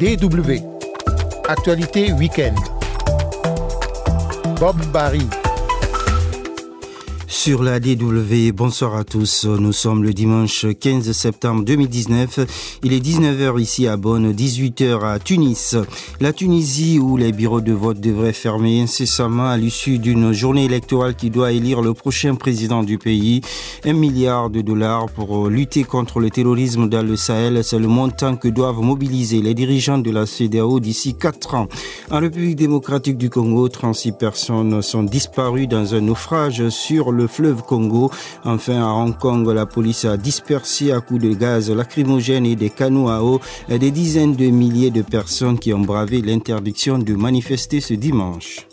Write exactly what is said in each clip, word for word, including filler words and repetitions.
D W. Actualité Week-end. Bob Barry. Sur la D W, bonsoir à tous. Nous sommes le dimanche quinze septembre deux mille dix-neuf. Il est dix-neuf heures ici à Bonn, dix-huit heures à Tunis. La Tunisie, où les bureaux de vote devraient fermer incessamment à l'issue d'une journée électorale qui doit élire le prochain président du pays. Un milliard de dollars pour lutter contre le terrorisme dans le Sahel, c'est le montant que doivent mobiliser les dirigeants de la C E D A O d'ici quatre ans. En République démocratique du Congo, trente-six personnes sont disparues dans un naufrage sur le fleuve Congo. Enfin, à Hong Kong, la police a dispersé à coups de gaz lacrymogène et des canons à eau des dizaines de milliers de personnes qui ont bravé l'interdiction de manifester ce dimanche.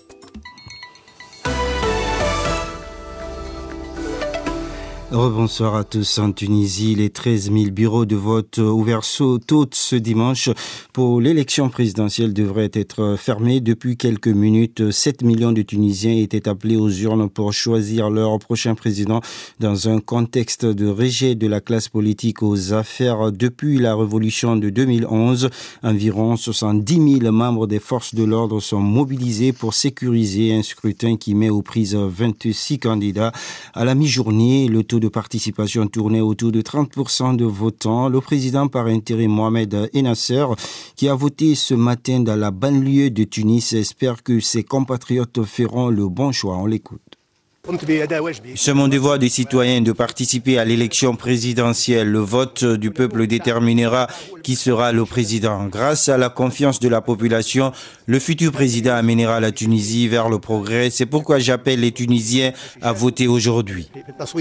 Rebonsoir à tous. En Tunisie, les treize mille bureaux de vote ouverts tôt ce dimanche pour l'élection présidentielle devraient être fermés. Depuis quelques minutes, sept millions de Tunisiens étaient appelés aux urnes pour choisir leur prochain président dans un contexte de rejet de la classe politique aux affaires. Depuis la révolution de deux mille onze, environ soixante-dix mille membres des forces de l'ordre sont mobilisés pour sécuriser un scrutin qui met aux prises vingt-six candidats. À la mi-journée, le taux de participation tournait autour de trente pour cent de votants. Le président par intérim Mohamed Ennasser, qui a voté ce matin dans la banlieue de Tunis, espère que ses compatriotes feront le bon choix. On l'écoute. C'est mon devoir de citoyen de participer à l'élection présidentielle. Le vote du peuple déterminera qui sera le président. Grâce à la confiance de la population, le futur président amènera la Tunisie vers le progrès. C'est pourquoi j'appelle les Tunisiens à voter aujourd'hui.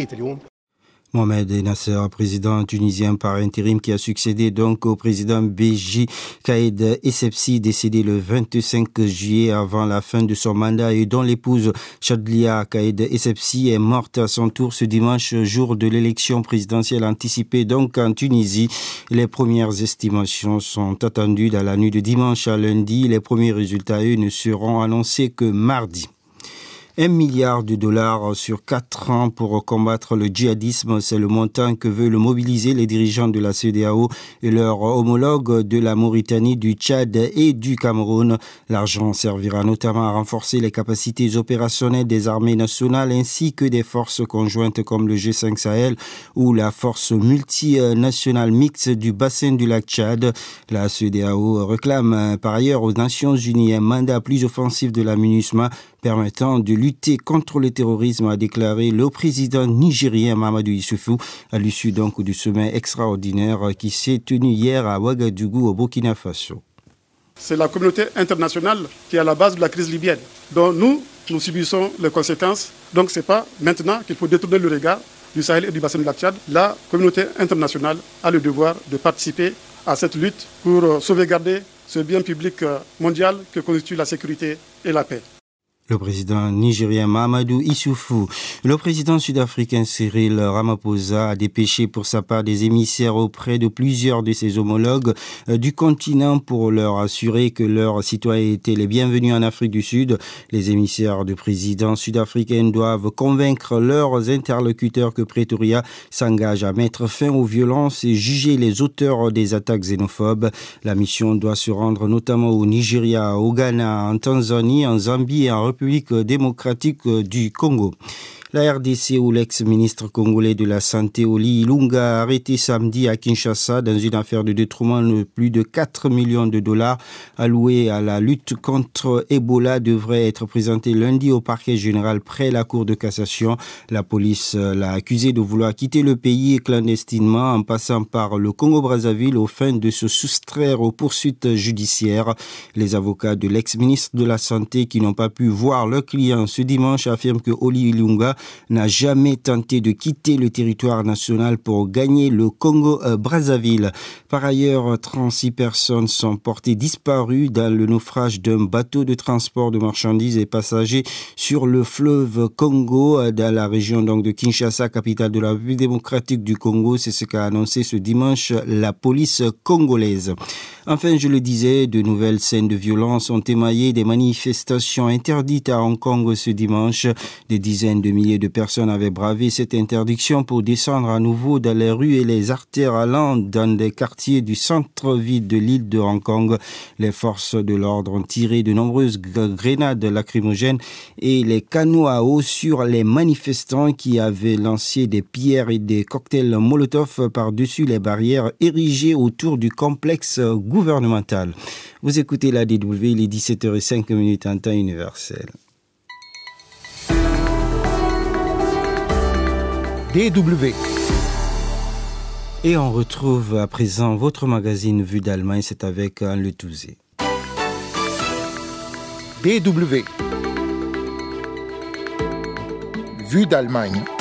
Mohamed Ennasser, président tunisien par intérim, qui a succédé donc au président Béji Caïd Essebsi, décédé le vingt-cinq juillet avant la fin de son mandat et dont l'épouse Chadlia Caïd Essebsi est morte à son tour ce dimanche, jour de l'élection présidentielle anticipée donc en Tunisie. Les premières estimations sont attendues dans la nuit de dimanche à lundi. Les premiers résultats, eux, ne seront annoncés que mardi. Un milliard de dollars sur quatre ans pour combattre le djihadisme, c'est le montant que veulent mobiliser les dirigeants de la C E D A O et leurs homologues de la Mauritanie, du Tchad et du Cameroun. L'argent servira notamment à renforcer les capacités opérationnelles des armées nationales ainsi que des forces conjointes comme le G cinq Sahel ou la force multinationale mixte du bassin du lac Tchad. La C E D A O réclame par ailleurs aux Nations Unies un mandat plus offensif de la MINUSMA permettant de lutter contre le terrorisme, a déclaré le président nigérien Mahamadou Issoufou à l'issue donc du sommet extraordinaire qui s'est tenu hier à Ouagadougou au Burkina Faso. C'est la communauté internationale qui est à la base de la crise libyenne, dont nous, nous subissons les conséquences. Donc ce n'est pas maintenant qu'il faut détourner le regard du Sahel et du bassin du lac Tchad. La communauté internationale a le devoir de participer à cette lutte pour sauvegarder ce bien public mondial que constitue la sécurité et la paix. Le président nigérien Mahamadou Issoufou. Le président sud-africain Cyril Ramaphosa a dépêché pour sa part des émissaires auprès de plusieurs de ses homologues du continent pour leur assurer que leurs citoyens étaient les bienvenus en Afrique du Sud. Les émissaires du président sud-africain doivent convaincre leurs interlocuteurs que Pretoria s'engage à mettre fin aux violences et juger les auteurs des attaques xénophobes. La mission doit se rendre notamment au Nigeria, au Ghana, en Tanzanie, en Zambie et en République démocratique du Congo. La R D C, où l'ex-ministre congolais de la Santé, Oli Ilunga, a arrêté samedi à Kinshasa dans une affaire de détournement de plus de quatre millions de dollars alloués à la lutte contre Ebola, devrait être présenté lundi au parquet général près la Cour de cassation. La police l'a accusé de vouloir quitter le pays clandestinement en passant par le Congo-Brazzaville aux fins de se soustraire aux poursuites judiciaires. Les avocats de l'ex-ministre de la Santé qui n'ont pas pu voir leur client ce dimanche affirment que Oli Ilunga n'a jamais tenté de quitter le territoire national pour gagner le Congo-Brazzaville. Par ailleurs, trente-six personnes sont portées disparues dans le naufrage d'un bateau de transport de marchandises et passagers sur le fleuve Congo, dans la région donc de Kinshasa, capitale de la République démocratique du Congo. C'est ce qu'a annoncé ce dimanche la police congolaise. Enfin, je le disais, de nouvelles scènes de violence ont émaillé des manifestations interdites à Hong Kong ce dimanche. Des dizaines de milliers milliers de personnes avaient bravé cette interdiction pour descendre à nouveau dans les rues et les artères allant dans des quartiers du centre-ville de l'île de Hong Kong. Les forces de l'ordre ont tiré de nombreuses grenades lacrymogènes et les canons à eau sur les manifestants qui avaient lancé des pierres et des cocktails Molotov par-dessus les barrières érigées autour du complexe gouvernemental. Vous écoutez la D W, il est dix-sept heures cinq en temps universel. D W. Et on retrouve à présent votre magazine Vue d'Allemagne, c'est avec Anne Le Touzé. D W. Vue d'Allemagne.